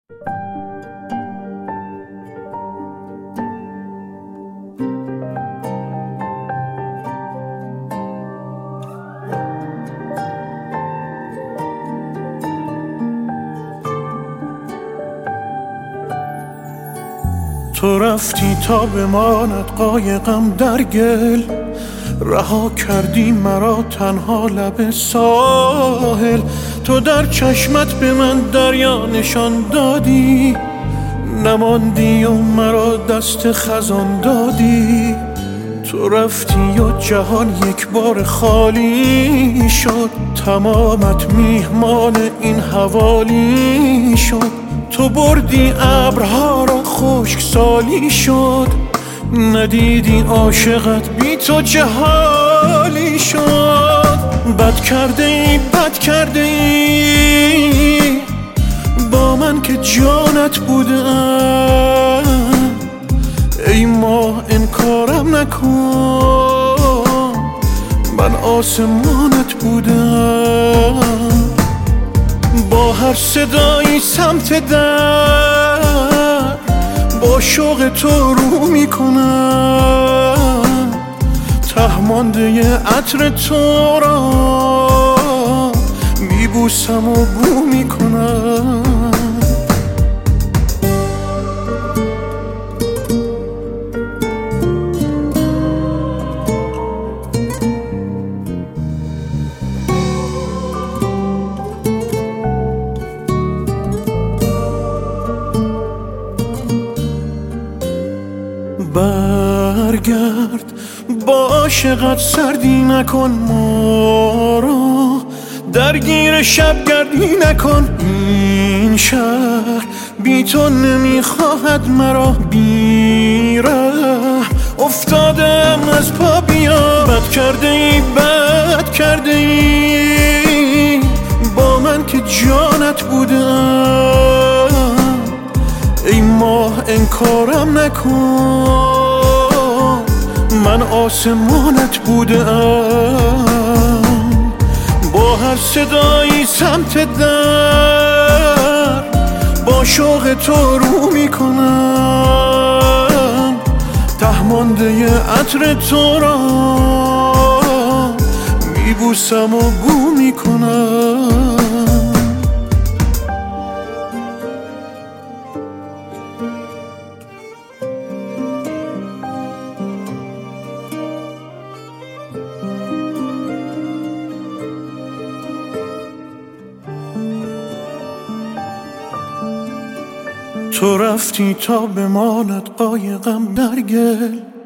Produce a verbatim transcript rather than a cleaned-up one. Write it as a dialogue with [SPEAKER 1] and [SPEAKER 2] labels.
[SPEAKER 1] تو رفتی تا بماند قایقم در گل، رها کردی مرا تنها لب ساحل. تو در چشمت به من دریا نشان دادی، نماندی و مرا دست خزان دادی. تو رفتی و جهان یک بار خالی شد، تمامت میهمان این حوالی شد. تو بردی ابرها را خشک سالی شد، ندیدی عاشقت بی تو چه حالی شد. بد کرده ای بد کرده ای با من که جانت بودم، ای ماه انکارم نکن من آسمانت بودم. با هر صدایی سمت در با شوق تو رو میکنم، ته مانده عطر تو را میبوسم و بو میکنم. برگرد با عاشقت سردی نکن ما را، درگیر شبگردی نکن. این شهر بی تو نمیخواهد مرا، بی ره افتادم از پا بیا. بد کرده ای بد کرده ای با من که جانت بودم، ای ماه انکارم نکن من آسمانت بودم. با هر صدایی سمت در با شوق تو رو میکنم، ته مانده عطر تو را میبوسم و بو میکنم. تو رفتی تا بماند قایقم در گل،